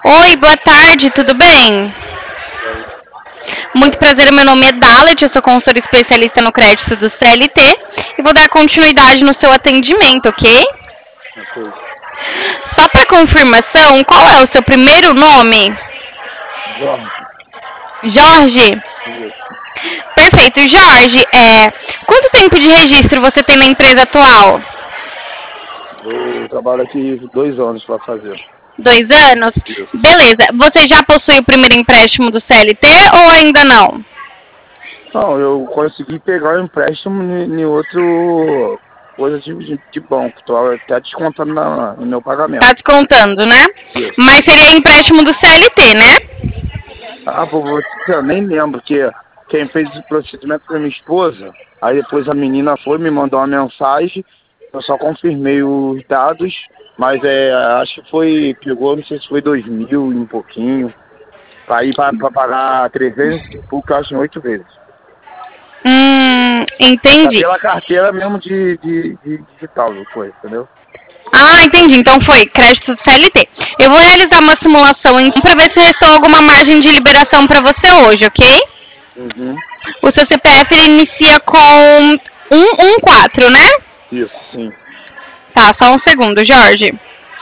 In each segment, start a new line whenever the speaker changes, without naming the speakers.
Oi, boa tarde, tudo bem?
Oi.
Muito prazer, meu nome é Dalet, eu sou consultora especialista no crédito do CLT e vou dar continuidade no seu atendimento, ok?
Ok.
Só para confirmação, qual é o seu primeiro nome?
Jorge,
Jorge?
isso.
Perfeito, Jorge, quanto tempo de registro você tem na empresa atual?
Eu trabalho aqui 2 anos para fazer.
2 anos?
Isso.
Beleza, você já possui o primeiro empréstimo do CLT ou ainda não?
Não, eu consegui pegar um empréstimo em outro coisa de banco. Tô até descontando no meu
Tá
pagamento.
descontando, né?
Isso.
Mas seria empréstimo do CLT, né?
Ah, pô, eu nem lembro que quem fez esse procedimento foi minha esposa. Aí depois a menina foi, me mandou uma mensagem. Eu só confirmei os dados, mas acho que pegou, não sei se foi 2.000 e um pouquinho. Para ir para pagar 300 e pouco, eu acho, em 8 vezes. Tá
Entendi.
pela carteira mesmo de digital, foi, entendeu?
Ah, entendi. Então foi crédito do CLT. Eu vou realizar uma simulação então para ver se restou alguma margem de liberação para você hoje, ok?
Uhum.
O seu CPF ele inicia com 114, né?
Isso, sim.
Tá, só um segundo, Jorge.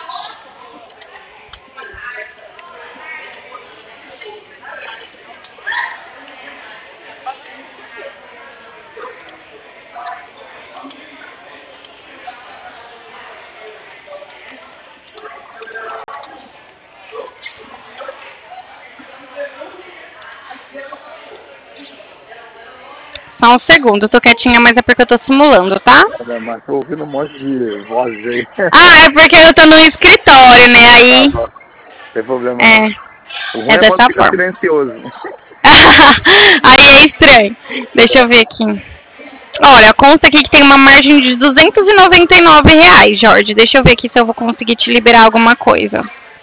Só um segundo, eu tô quietinha, mas é porque eu tô simulando, tá?
Mas tô ouvindo um monte de vozes aí.
Ah, é porque eu tô no escritório, né?
Ah,
Aí,
tá. Não tem problema não.
é,
O ruim
é
é quando
dessa
fica
forma.
silencioso.
Aí é estranho. Deixa eu ver aqui. Olha, consta aqui que tem uma margem de R$ 299, Jorge. Deixa eu ver aqui se eu vou conseguir te liberar alguma coisa.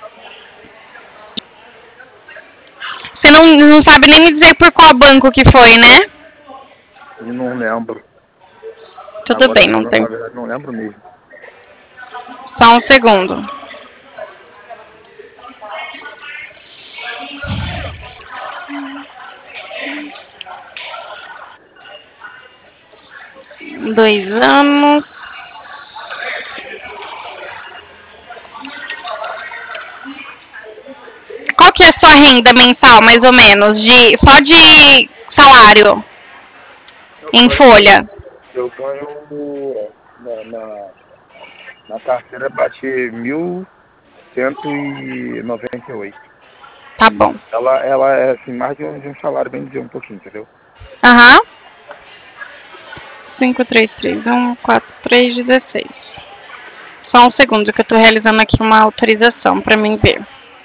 Você não sabe nem me dizer por qual banco que foi, né?
E não lembro.
Tudo
Agora,
bem, não
na
tem.
verdade, não lembro mesmo.
Só um segundo. Dois anos. Qual que é a sua renda mensal, mais ou menos? Só de salário,
Eu
em
ganho,
folha.
eu ganho na carteira bate 1.198.
Tá bom.
Ela é assim, mais de um salário, bem dizer, um pouquinho, entendeu?
Aham. 53314316. Só um segundo que eu tô realizando aqui uma autorização pra mim ver.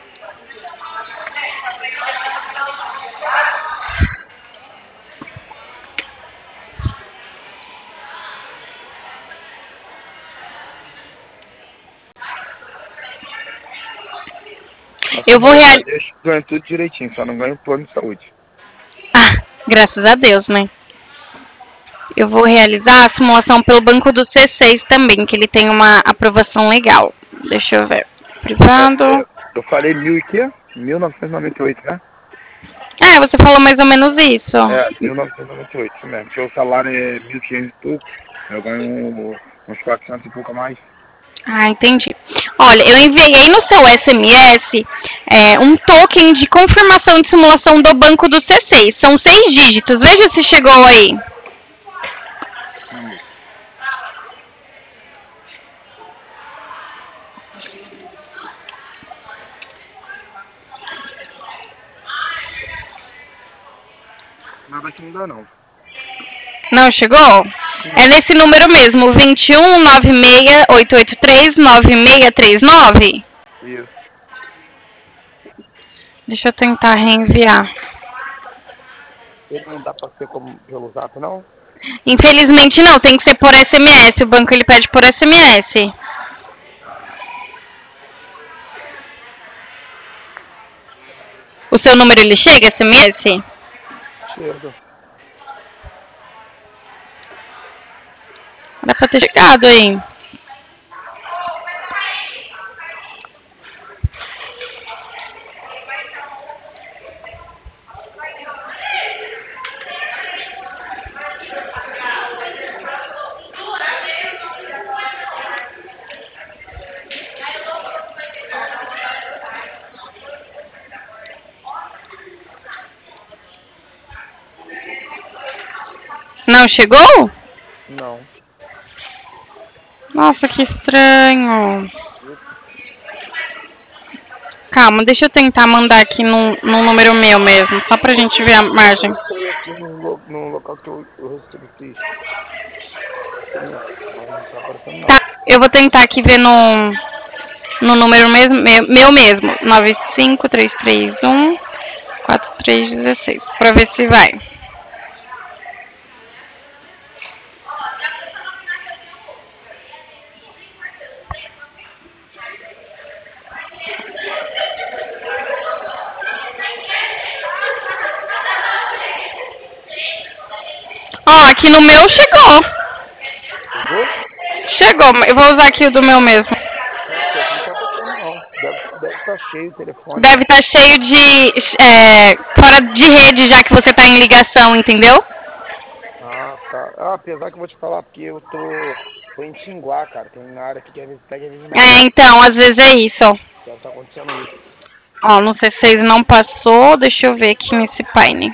Eu
Assim,
vou
graças a
realizar.
Deus, ganho tudo direitinho, só não ganho plano de saúde.
Ah, graças a Deus, né? Eu vou realizar a simulação pelo banco do C6 também, que ele tem uma aprovação legal. Deixa eu ver. Privado.
Eu falei mil e quê? 1998, né?
É, você falou mais ou menos isso.
1998, isso mesmo. Porque o salário é 1.500 e pouco, eu ganho uns 400 e pouco a mais.
Ah, entendi. Olha, eu enviei no seu SMS um token de confirmação de simulação do banco do C6. São 6 dígitos. Veja se chegou aí.
Vamos. Nada aqui não dá, não.
Não chegou? É
Não.
nesse número mesmo, 21 96 883 9639.
Isso.
Deixa eu tentar reenviar.
Ele não dá pra ser como pelo zap, não?
Infelizmente não, tem que ser por SMS. O banco ele pede por SMS. O seu número ele chega, SMS?
Chega.
Dá pra ter chegado aí. Não chegou?
Não.
Nossa, que estranho. Calma, deixa eu tentar mandar aqui no número meu mesmo, só pra gente ver a margem.
Foi aqui no local que eu recebi texto. Mas não tá aparecendo nada.
Tá, eu vou tentar aqui ver no número mesmo, meu mesmo. 95331 4316. Pra ver se vai. Ó, aqui no meu chegou. Chegou, eu vou usar aqui o do meu mesmo.
Não tá passando, não. Deve estar cheio o telefone.
Deve estar cheio de... fora de rede, já que você tá em ligação, entendeu?
Ah, tá. Ah, apesar que eu vou te falar, porque eu tô em Tinguá, cara. Tem uma área aqui que às vezes pega e às vezes não.
Então, às vezes é isso, ó.
Deve estar acontecendo isso.
Ó, não sei se vocês não passou, deixa eu ver aqui nesse painel.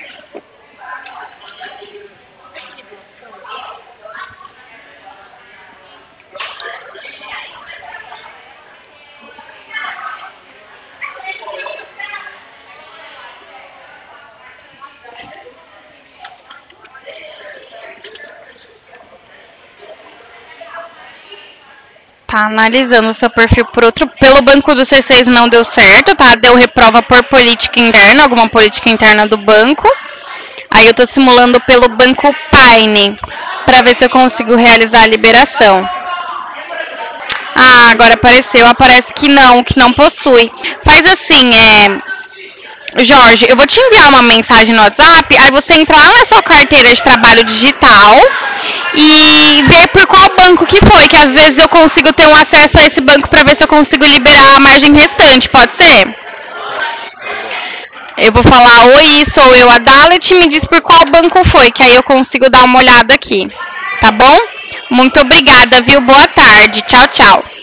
Tá analisando o seu perfil pelo banco do C6 não deu certo, tá? Deu reprova por política interna, alguma política interna do banco. Aí eu tô simulando pelo banco Paine, pra ver se eu consigo realizar a liberação. Ah, agora apareceu, aparece que não possui. Faz assim, Jorge, eu vou te enviar uma mensagem no WhatsApp, aí você entra lá na sua carteira de trabalho digital e ver por qual banco que foi, que às vezes eu consigo ter um acesso a esse banco para ver se eu consigo liberar a margem restante, pode ser? Eu vou falar, oi, sou eu, a Dalet, me diz por qual banco foi, que aí eu consigo dar uma olhada aqui, tá bom? Muito obrigada, viu? Boa tarde, tchau, tchau.